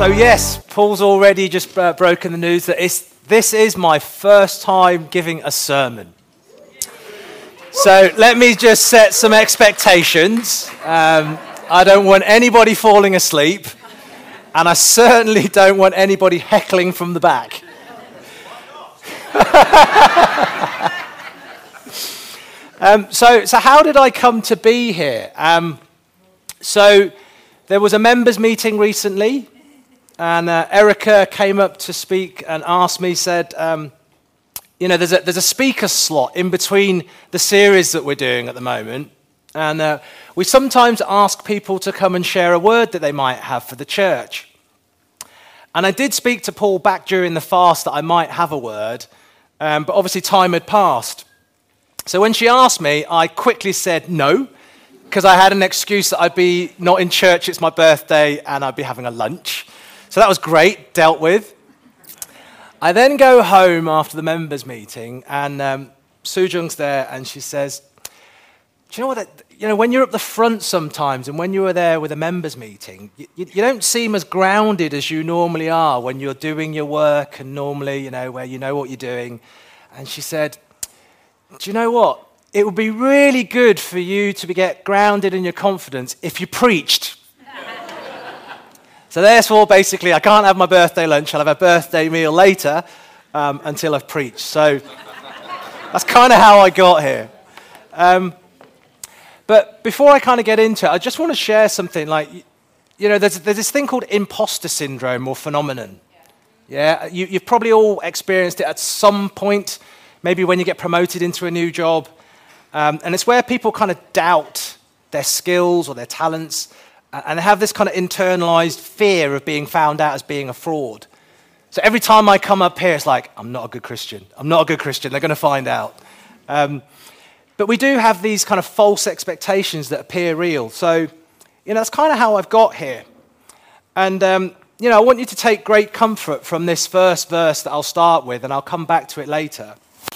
So yes, Paul's already just broken the news that this is my first time giving a sermon. So let me just set some expectations. I don't want anybody falling asleep, and I certainly don't want anybody heckling from the back. So how did I come to be here? So there was a members meeting recently, and Erica came up to speak and asked me, said, there's a speaker slot in between the series that we're doing at the moment, and we sometimes ask people to come and share a word that they might have for the church. And I did speak to Paul back during the fast that I might have a word, but obviously time had passed. So when she asked me, I quickly said no, because I had an excuse that I'd be not in church, it's my birthday, and I'd be having a lunch. So that was great, dealt with. I then go home after the members meeting, and Soo Jung's there, and she says, do you know what, when you're up the front sometimes, and when you were there with a members meeting, you don't seem as grounded as you normally are when you're doing your work, and normally, where you know what you're doing. And she said, do you know what? It would be really good for you to get grounded in your confidence if you preached. So therefore, basically, I can't have my birthday lunch. I'll have a birthday meal later until I've preached. So that's kind of how I got here. But before I kind of get into it, I just want to share something. There's this thing called imposter syndrome or phenomenon. Yeah, you've probably all experienced it at some point, maybe when you get promoted into a new job. And it's where people kind of doubt their skills or their talents, and they have this kind of internalized fear of being found out as being a fraud. So every time I come up here, it's like, I'm not a good Christian. I'm not a good Christian. They're going to find out. But we do have these kind of false expectations that appear real. So, that's kind of how I've got here. And, I want you to take great comfort from this first verse that I'll start with, and I'll come back to it later.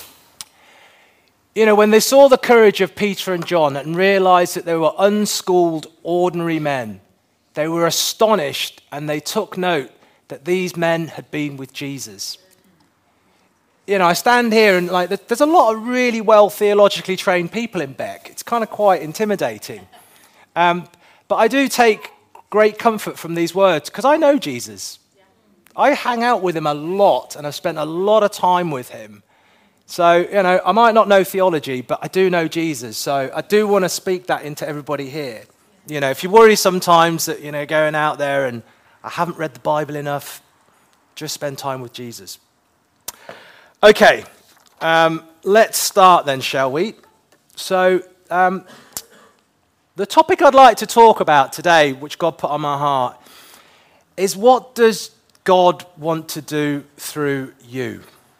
When they saw the courage of Peter and John and realized that they were unschooled, ordinary men, they were astonished, and they took note that these men had been with Jesus. I stand here and there's a lot of really well theologically trained people in Beck. It's kind of quite intimidating. But I do take great comfort from these words because I know Jesus. I hang out with him a lot, and I've spent a lot of time with him. So, I might not know theology, but I do know Jesus. So I do want to speak that into everybody here. If you worry sometimes that, going out there and I haven't read the Bible enough, just spend time with Jesus. Okay, let's start then, shall we? So the topic I'd like to talk about today, which God put on my heart, is what does God want to do through you?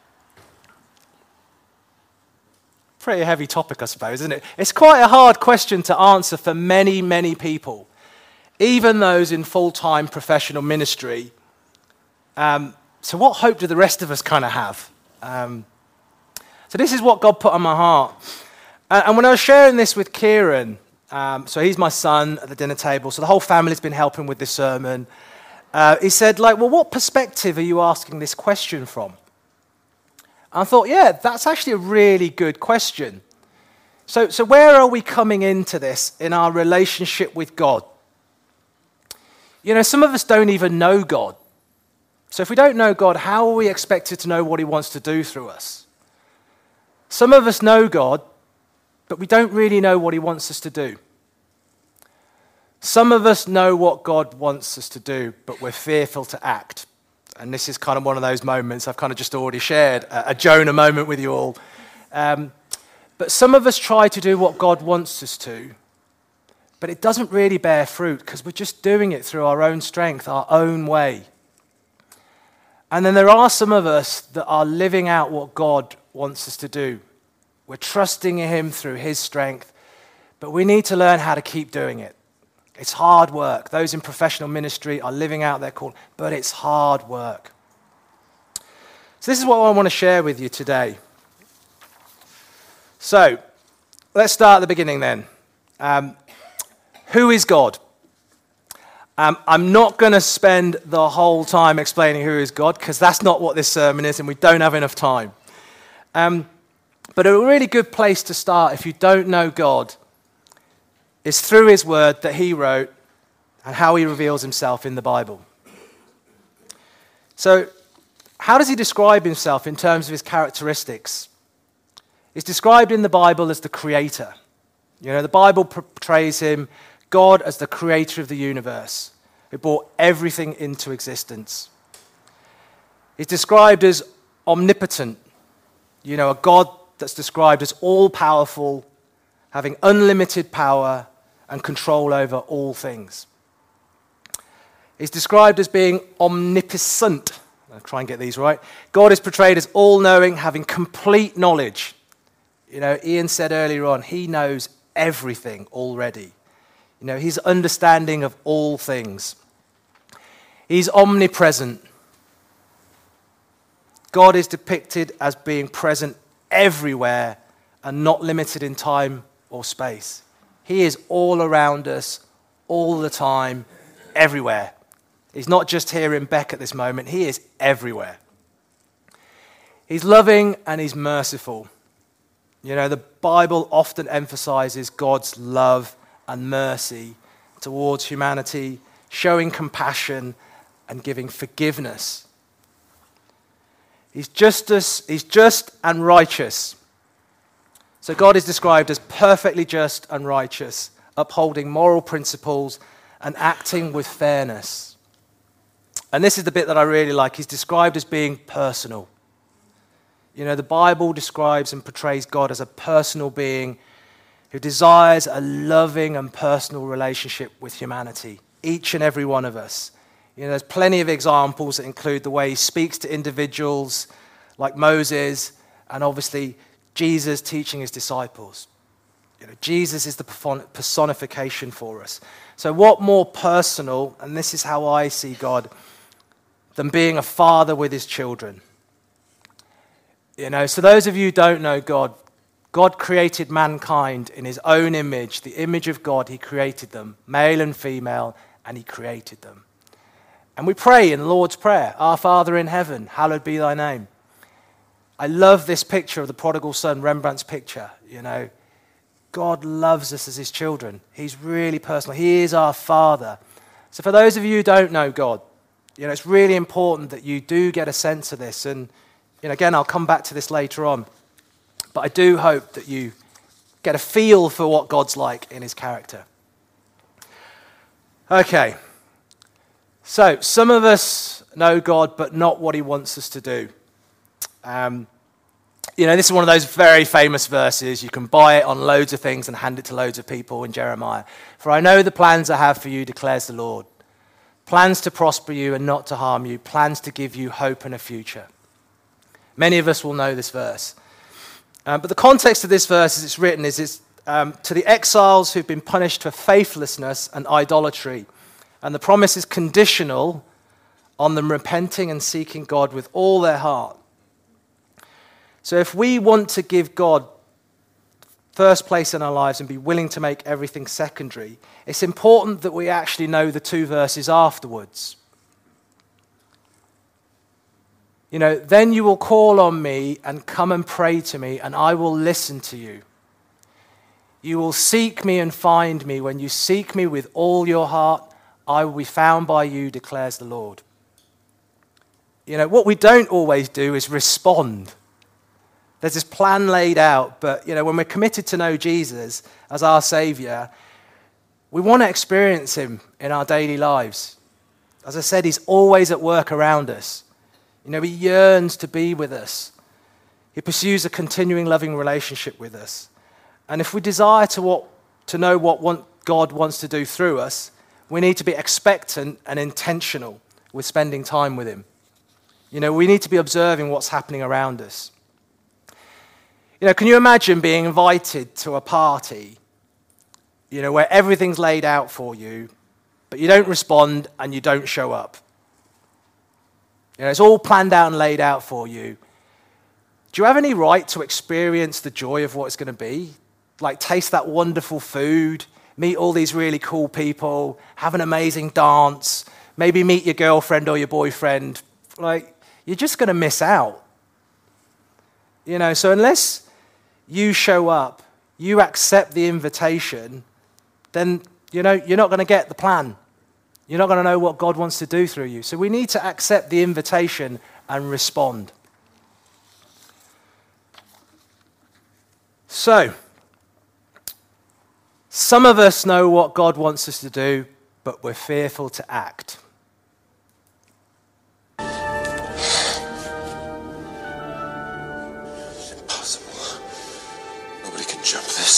Pretty heavy topic, I suppose, isn't it? It's quite a hard question to answer for many, many people, even those in full-time professional ministry. So what hope do the rest of us kind of have? So this is what God put on my heart. And when I was sharing this with Kieran, so he's my son at the dinner table, so the whole family's been helping with this sermon. He said, well, what perspective are you asking this question from? I thought, yeah, that's actually a really good question. So where are we coming into this in our relationship with God? Some of us don't even know God. So if we don't know God, how are we expected to know what he wants to do through us? Some of us know God, but we don't really know what he wants us to do. Some of us know what God wants us to do, but we're fearful to act. And this is kind of one of those moments I've kind of just already shared, a Jonah moment with you all. But some of us try to do what God wants us to, but it doesn't really bear fruit because we're just doing it through our own strength, our own way. And then there are some of us that are living out what God wants us to do. We're trusting in him through his strength, but we need to learn how to keep doing it. It's hard work. Those in professional ministry are living out their call, but it's hard work. So this is what I want to share with you today. So let's start at the beginning then. Who is God? I'm not going to spend the whole time explaining who is God, because that's not what this sermon is, and we don't have enough time. But a really good place to start, if you don't know God, is through his word that he wrote and how he reveals himself in the Bible. So, how does he describe himself in terms of his characteristics? He's described in the Bible as the creator. You know, the Bible portrays him, God, as the creator of the universe, who brought everything into existence. He's described as omnipotent, you know, a God that's described as all-powerful, having unlimited power and control over all things. He's described as being omnipotent. I'll try and get these right. God is portrayed as all-knowing, having complete knowledge. You know, Ian said earlier on, he knows everything already. You know, his understanding of all things. He's omnipresent. God is depicted as being present everywhere and not limited in time or space. He is all around us, all the time, everywhere. He's not just here in Beck at this moment, he is everywhere. He's loving and he's merciful. You know, the Bible often emphasizes God's love and mercy towards humanity, showing compassion and giving forgiveness. He's just and righteous. So God is described as perfectly just and righteous, upholding moral principles and acting with fairness. And this is the bit that I really like. He's described as being personal. You know, the Bible describes and portrays God as a personal being who desires a loving and personal relationship with humanity, each and every one of us. You know, there's plenty of examples that include the way he speaks to individuals like Moses, and obviously Jesus teaching his disciples. You know, Jesus is the personification for us. So what more personal, and this is how I see God, than being a father with his children? You know, so those of you who don't know God, God created mankind in his own image, the image of God. He created them, male and female, and he created them. And we pray in the Lord's Prayer, Our Father in heaven, hallowed be thy name. I love this picture of the prodigal son, Rembrandt's picture. You know, God loves us as his children. He's really personal. He is our Father. So for those of you who don't know God, you know, it's really important that you do get a sense of this. And, you know, again, I'll come back to this later on. But I do hope that you get a feel for what God's like in his character. Okay. So, some of us know God, but not what he wants us to do. You know, this is one of those very famous verses. You can buy it on loads of things and hand it to loads of people in Jeremiah. For I know the plans I have for you, declares the Lord. Plans to prosper you and not to harm you. Plans to give you hope and a future. Many of us will know this verse. But the context of this verse as it's written is to the exiles who've been punished for faithlessness and idolatry. And the promise is conditional on them repenting and seeking God with all their heart. So if we want to give God first place in our lives and be willing to make everything secondary, it's important that we actually know the two verses afterwards. You know, then you will call on me and come and pray to me, and I will listen to you. You will seek me and find me. When you seek me with all your heart, I will be found by you, declares the Lord. You know, what we don't always do is respond. There's this plan laid out, but, you know, when we're committed to know Jesus as our Savior, we want to experience him in our daily lives. As I said, he's always at work around us. You know, he yearns to be with us. He pursues a continuing loving relationship with us. And if we desire to know what God wants to do through us, we need to be expectant and intentional with spending time with him. You know, we need to be observing what's happening around us. You know, can you imagine being invited to a party, you know, where everything's laid out for you, but you don't respond and you don't show up? You know, it's all planned out and laid out for you. Do you have any right to experience the joy of what it's going to be? Like taste that wonderful food, meet all these really cool people, have an amazing dance, maybe meet your girlfriend or your boyfriend. Like, you're just going to miss out. You know, so unless you show up, you accept the invitation, then, you know, you're not going to get the plan. You're not going to know what God wants to do through you. So we need to accept the invitation and respond. So, some of us know what God wants us to do, but we're fearful to act. Impossible. Nobody can jump this.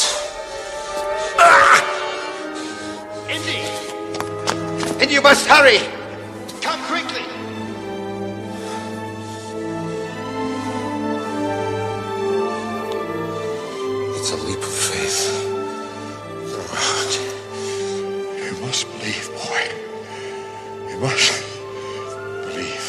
Indy! Indy, you must hurry! Come quickly! It's a leap of faith. Throw out. You must believe, boy. You must believe.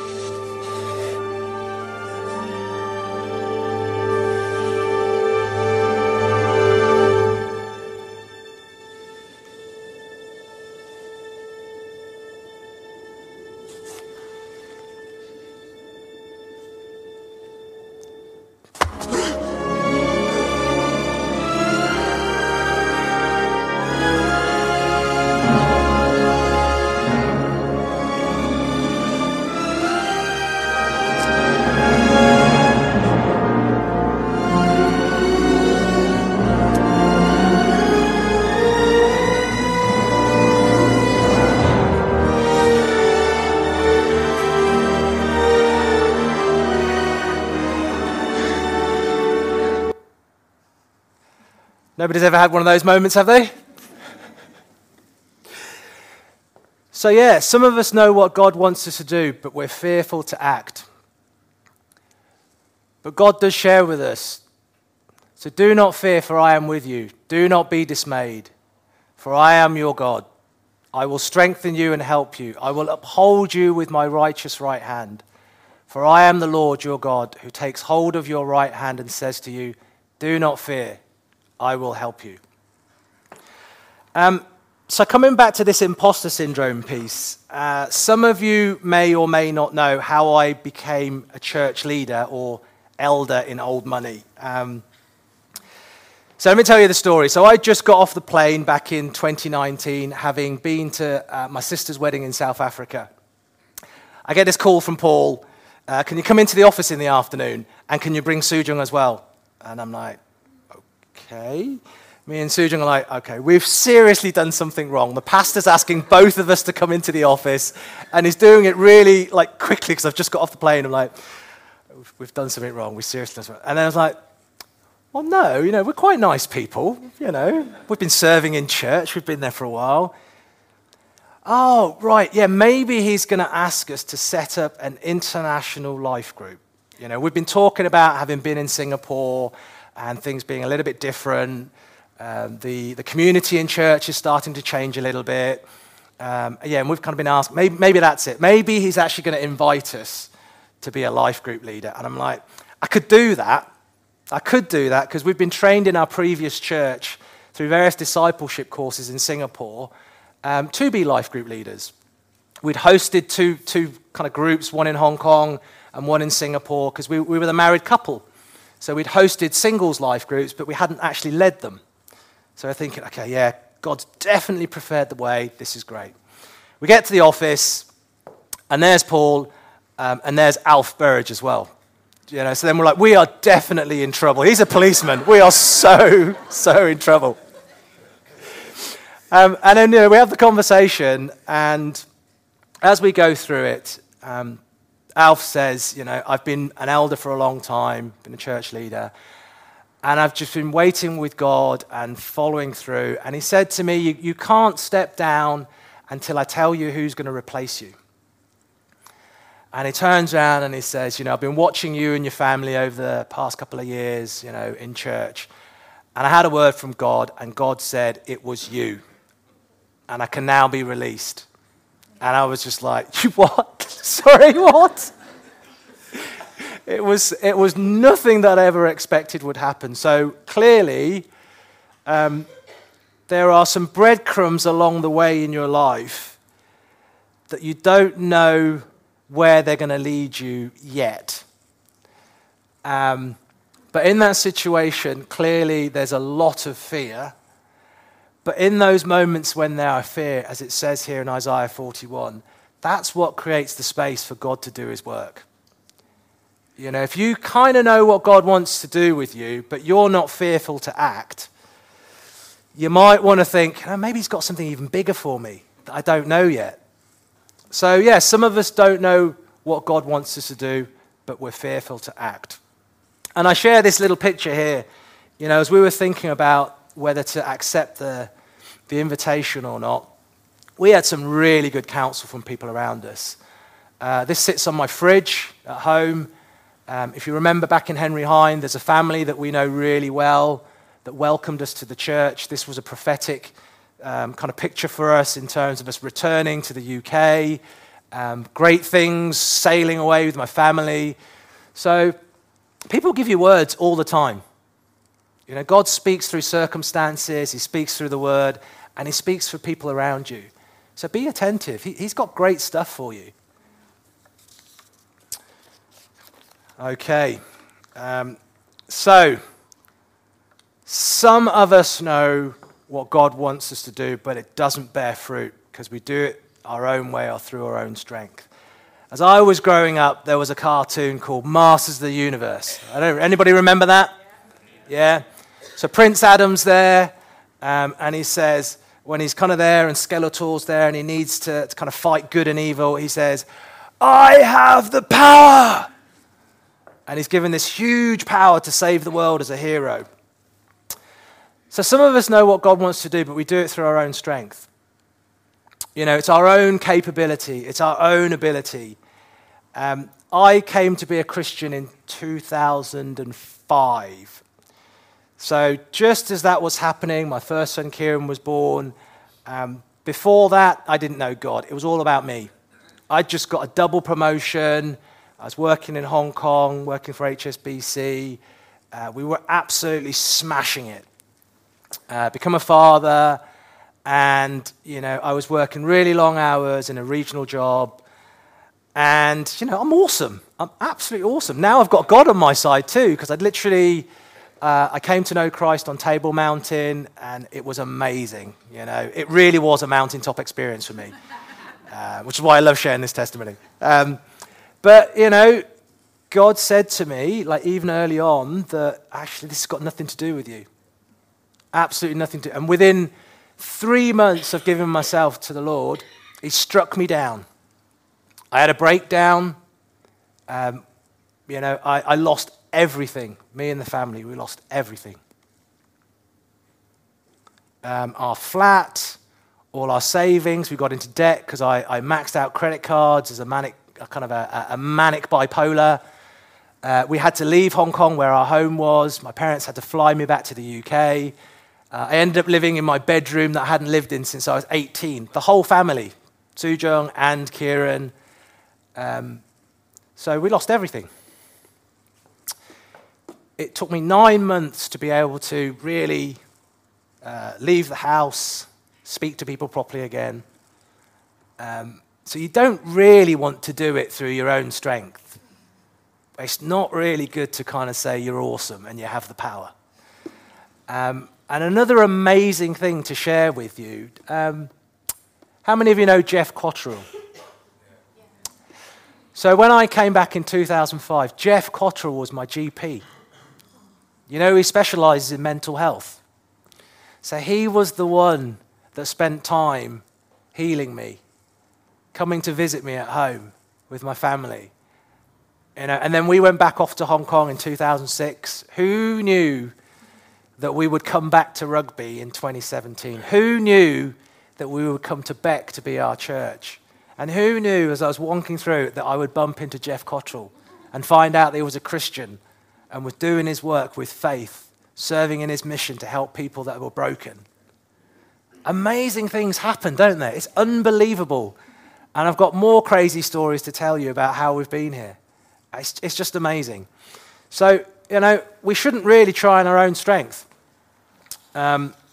Nobody's ever had one of those moments, have they? So yeah, some of us know what God wants us to do, but we're fearful to act. But God does share with us. So do not fear, for I am with you. Do not be dismayed, for I am your God. I will strengthen you and help you. I will uphold you with my righteous right hand. For I am the Lord your God, who takes hold of your right hand and says to you, do not fear, I will help you. So coming back to this imposter syndrome piece, some of you may or may not know how I became a church leader or elder in old money. So let me tell you the story. So I just got off the plane back in 2019, having been to my sister's wedding in South Africa. I get this call from Paul, can you come into the office in the afternoon, and can you bring Sujung as well? And I'm like, okay. Me and Sujung are like, okay, we've seriously done something wrong. The pastor's asking both of us to come into the office, and he's doing it really like quickly because I've just got off the plane. I'm like, we've done something wrong. We seriously done something. And then I was like, well, no, we're quite nice people. We've been serving in church. We've been there for a while. Oh, right, yeah, maybe he's going to ask us to set up an international life group. We've been talking about having been in Singapore and things being a little bit different. The community in church is starting to change a little bit. And we've kind of been asked, maybe that's it. Maybe he's actually going to invite us to be a life group leader. And I'm like, I could do that because we've been trained in our previous church through various discipleship courses in Singapore to be life group leaders. We'd hosted two kind of groups, one in Hong Kong and one in Singapore, because we were the married couple. So we'd hosted singles life groups, but we hadn't actually led them. So we're thinking, okay, yeah, God's definitely preferred the way. This is great. We get to the office, and there's Paul, and there's Alf Burridge as well. So then we're like, we are definitely in trouble. He's a policeman. We are so in trouble. And then we have the conversation, and as we go through it, Alf says, I've been an elder for a long time, been a church leader, and I've just been waiting with God and following through. And he said to me, you can't step down until I tell you who's going to replace you. And he turns around and he says, I've been watching you and your family over the past couple of years, in church. And I had a word from God, and God said, it was you. And I can now be released. And I was just like, you what? Sorry, what? It was nothing that I ever expected would happen. So clearly, there are some breadcrumbs along the way in your life that you don't know where they're going to lead you yet. But in that situation, clearly there's a lot of fear. But in those moments when there are fear, as it says here in Isaiah 41, that's what creates the space for God to do his work. You know, if you kind of know what God wants to do with you, but you're not fearful to act, you might want to think, oh, maybe he's got something even bigger for me that I don't know yet. So, yeah, some of us don't know what God wants us to do, but we're fearful to act. And I share this little picture here, you know, as we were thinking about whether to accept the invitation or not. We had some really good counsel from people around us. This sits on my fridge at home. If you remember back in Henry Hine, there's a family that we know really well that welcomed us to the church. This was a prophetic kind of picture for us in terms of us returning to the UK. Great things, sailing away with my family. So people give you words all the time. You know, God speaks through circumstances, he speaks through the word, and he speaks for people around you. So be attentive. He's got great stuff for you. Okay. So some of us know what God wants us to do, but it doesn't bear fruit because we do it our own way or through our own strength. As I was growing up, there was a cartoon called Masters of the Universe. Anybody remember that? Yeah. So Prince Adam's there, and he says, when he's kind of there and Skeletor's there and he needs to kind of fight good and evil, he says, I have the power! And he's given this huge power to save the world as a hero. So some of us know what God wants to do, but we do it through our own strength. You know, it's our own capability. It's our own ability. I came to be a Christian in 2005. So just as that was happening, my first son Kieran was born. Before that, I didn't know God. It was all about me. I just got a double promotion. I was working in Hong Kong, working for HSBC. We were absolutely smashing it. Become a father, and, you know, I was working really long hours in a regional job. And, you know, I'm awesome. I'm absolutely awesome. Now I've got God on my side too, because I'd literally... I came to know Christ on Table Mountain, and it was amazing. You know, it really was a mountaintop experience for me, which is why I love sharing this testimony. But, you know, God said to me, like even early on, that actually this has got nothing to do with you. Absolutely nothing to do. And within 3 months of giving myself to the Lord, he struck me down. I had a breakdown. You know, I lost everything. Me and the family, we lost everything. Our flat, all our savings, we got into debt because I maxed out credit cards as a manic bipolar. We had to leave Hong Kong where our home was. My parents had to fly me back to the UK. I ended up living in my bedroom that I hadn't lived in since I was 18. The whole family, Sujong and Kieran. So we lost everything. It took me 9 months to be able to really leave the house, speak to people properly again. So you don't really want to do it through your own strength. It's not really good to kind of say you're awesome and you have the power. And another amazing thing to share with you, how many of you know Jeff Cotterill? So when I came back in 2005, Jeff Cotterill was my GP. You know, he specializes in mental health. So he was the one that spent time healing me, coming to visit me at home with my family. You know, and then we went back off to Hong Kong in 2006. Who knew that we would come back to rugby in 2017? Who knew that we would come to Beck to be our church? And who knew as I was walking through that I would bump into Jeff Cotterill and find out that he was a Christian and was doing his work with faith, serving in his mission to help people that were broken. Amazing things happen, don't they? It's unbelievable. And I've got more crazy stories to tell you about how we've been here. It's just amazing. So, you know, we shouldn't really try in our own strength.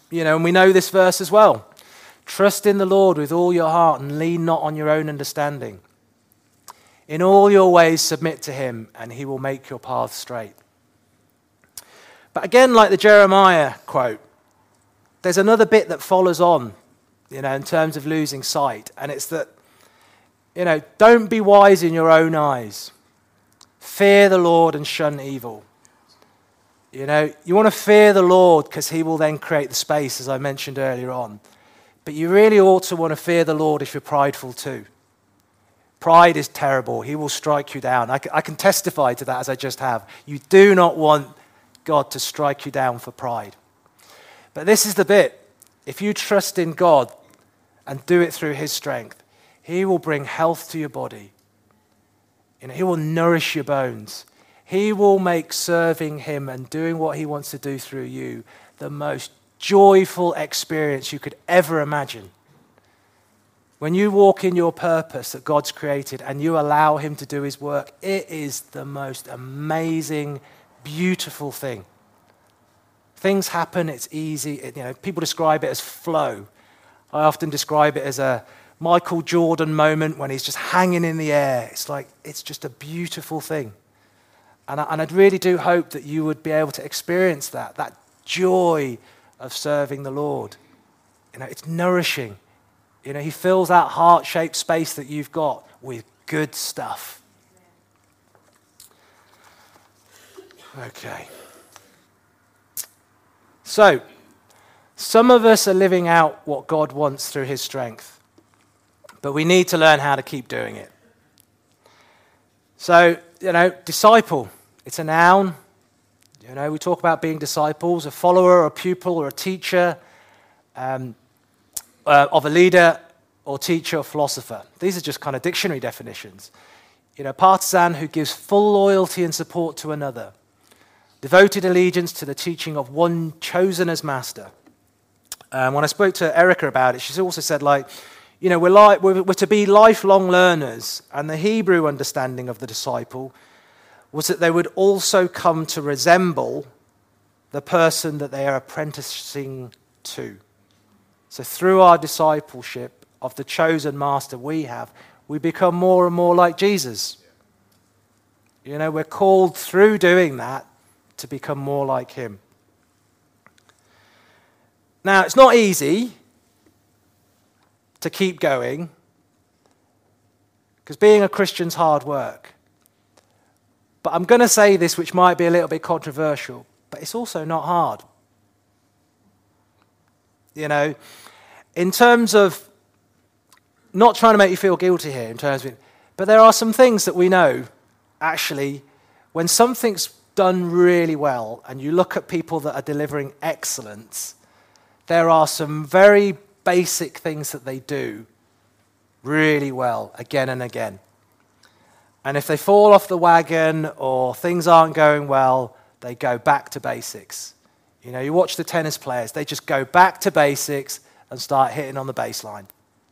And we know this verse as well. Trust in the Lord with all your heart and lean not on your own understanding. In all your ways submit to him, and he will make your path straight. But again, like the Jeremiah quote, there's another bit that follows on, in terms of losing sight. And it's that, don't be wise in your own eyes. Fear the Lord and shun evil. You want to fear the Lord because he will then create the space, as I mentioned earlier on. But you really ought to want to fear the Lord if you're prideful too. Pride is terrible. He will strike you down. I can testify to that as I just have. You do not want God to strike you down for pride. But this is the bit. If you trust in God and do it through his strength, he will bring health to your body. He will nourish your bones. He will make serving him and doing what he wants to do through you the most joyful experience you could ever imagine. When you walk in your purpose that God's created and you allow him to do his work, it is the most amazing, beautiful thing. Things happen, it's easy. People describe it as flow. I often describe it as a Michael Jordan moment when he's just hanging in the air. It's just a beautiful thing. And I really do hope that you would be able to experience that joy of serving the Lord. It's nourishing. He fills that heart-shaped space that you've got with good stuff. Okay. So, some of us are living out what God wants through his strength, but we need to learn how to keep doing it. So, disciple, it's a noun. We talk about being disciples, a follower, a pupil, or a teacher of a leader or teacher or philosopher. These are just kind of dictionary definitions. Partisan who gives full loyalty and support to another. Devoted allegiance to the teaching of one chosen as master. When I spoke to Erica about it, she also said, we're to be lifelong learners, and the Hebrew understanding of the disciple was that they would also come to resemble the person that they are apprenticing to. So through our discipleship of the chosen master we become more and more like Jesus. We're called through doing that to become more like him. Now, it's not easy to keep going because being a Christian's hard work. But I'm going to say this, which might be a little bit controversial, but it's also not hard. In terms of not trying to make you feel guilty here, but there are some things that we know, actually, when something's done really well and you look at people that are delivering excellence, there are some very basic things that they do really well again and again. And if they fall off the wagon or things aren't going well, they go back to basics. You watch the tennis players, they just go back to basics and start hitting on the baseline.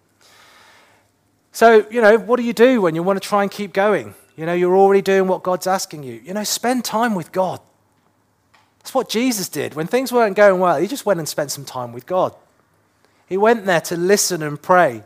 So, what do you do when you want to try and keep going? You're already doing what God's asking you. Spend time with God. That's what Jesus did. When things weren't going well, he just went and spent some time with God. He went there to listen and pray.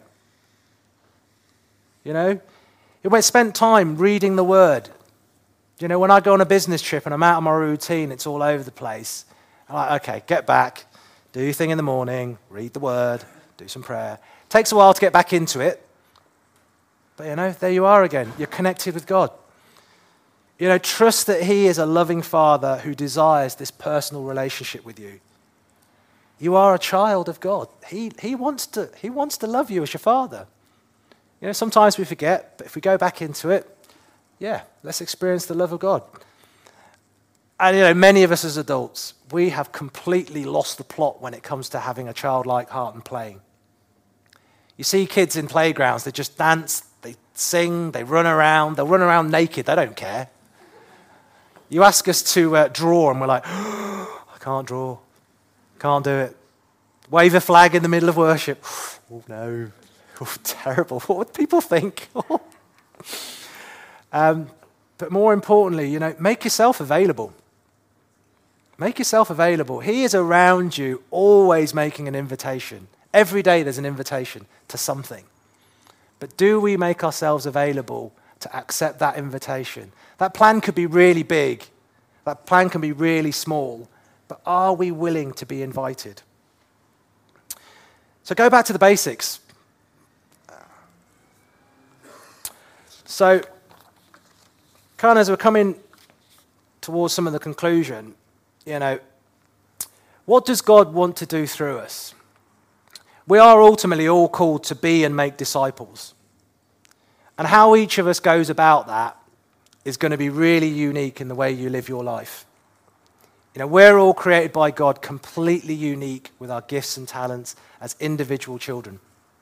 He spent time reading the Word. When I go on a business trip and I'm out of my routine, it's all over the place. I'm like, okay, get back, do your thing in the morning, read the Word, do some prayer. Takes a while to get back into it. But there you are again. You're connected with God. Trust that he is a loving Father who desires this personal relationship with you. You are a child of God. He wants to love you as your Father. Sometimes we forget, but if we go back into it, let's experience the love of God. And many of us as adults, we have completely lost the plot when it comes to having a childlike heart and playing. You see kids in playgrounds, they just dance, they sing, they run around. They'll run around naked, they don't care. You ask us to draw, and we're like, oh, I can't draw. Can't do it. Wave a flag in the middle of worship. Oh, no. Oh, terrible. What would people think? But more importantly, make yourself available. Make yourself available. He is around you, always making an invitation. Every day there's an invitation to something. But do we make ourselves available to accept that invitation? That plan could be really big. That plan can be really small. But are we willing to be invited? So go back to the basics. So, kind of as we're coming towards some of the conclusion, what does God want to do through us? We are ultimately all called to be and make disciples. And how each of us goes about that is going to be really unique in the way you live your life. We're all created by God completely unique with our gifts and talents as individual children.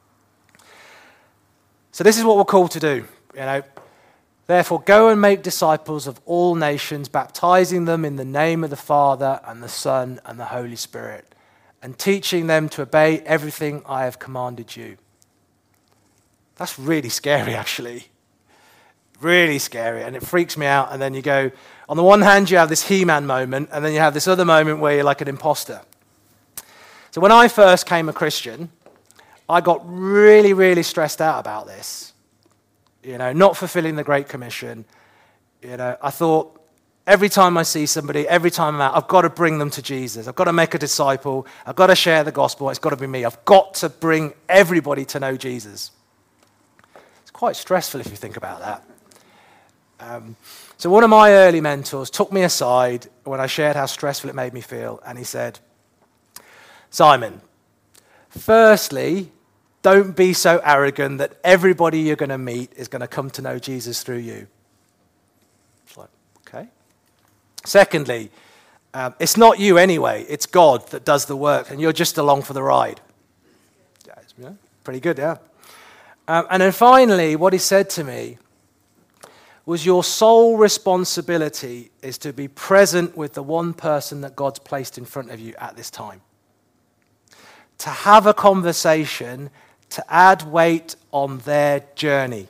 So this is what we're called to do. Therefore, go and make disciples of all nations, baptizing them in the name of the Father and the Son and the Holy Spirit, and teaching them to obey everything I have commanded you. That's really scary, actually. Really scary, and it freaks me out. And then you go, on the one hand, you have this He-Man moment, and then you have this other moment where you're like an imposter. So when I first came a Christian, I got really, really stressed out about this. Not fulfilling the Great Commission. I thought, every time I see somebody, every time I'm out, I've got to bring them to Jesus. I've got to make a disciple. I've got to share the gospel. It's got to be me. I've got to bring everybody to know Jesus. It's quite stressful if you think about that. So one of my early mentors took me aside when I shared how stressful it made me feel, and he said, Simon, firstly, don't be so arrogant that everybody you're going to meet is going to come to know Jesus through you. It's like, okay. Secondly, it's not you anyway. It's God that does the work, and you're just along for the ride. Yeah, pretty good, yeah. And then finally, what he said to me was your sole responsibility is to be present with the one person that God's placed in front of you at this time. To have a conversation, to add weight on their journey.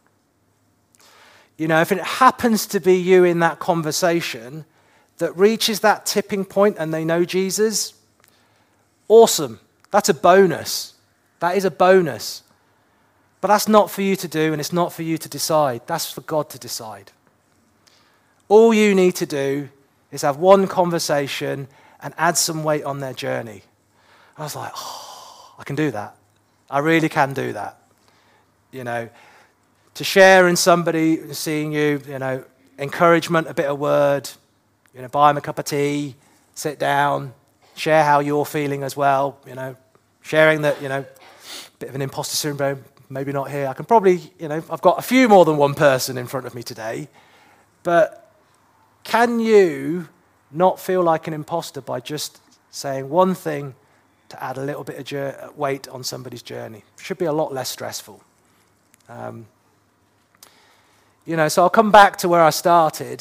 If it happens to be you in that conversation that reaches that tipping point and they know Jesus, awesome. That's a bonus. That is a bonus. But that's not for you to do, and it's not for you to decide. That's for God to decide. All you need to do is have one conversation and add some weight on their journey. I was like, I can do that. I really can do that. To share in somebody seeing you, encouragement, a bit of word, buy them a cup of tea, sit down, share how you're feeling as well, sharing that, bit of an imposter syndrome, maybe not here. I can probably, I've got a few more than one person in front of me today, but can you not feel like an imposter by just saying one thing to add a little bit of weight on somebody's journey? Should be a lot less stressful. So I'll come back to where I started,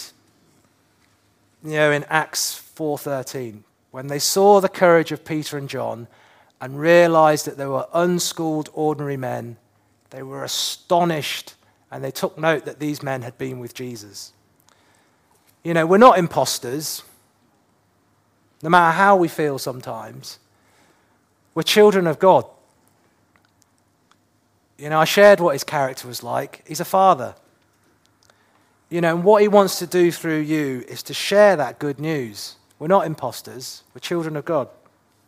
in Acts 4:13, when they saw the courage of Peter and John and realized that they were unschooled, ordinary men. They were astonished, and they took note that these men had been with Jesus. We're not imposters, no matter how we feel sometimes. We're children of God. I shared what his character was like. He's a father. And what he wants to do through you is to share that good news. We're not imposters. We're children of God.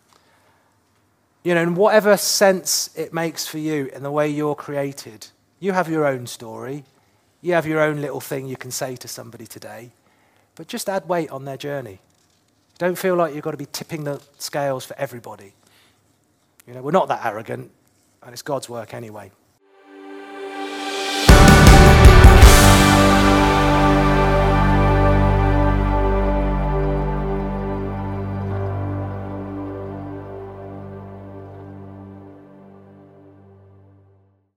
In whatever sense it makes for you in the way you're created, you have your own story. You have your own little thing you can say to somebody today. But just add weight on their journey. Don't feel like you've got to be tipping the scales for everybody. We're not that arrogant, and it's God's work anyway.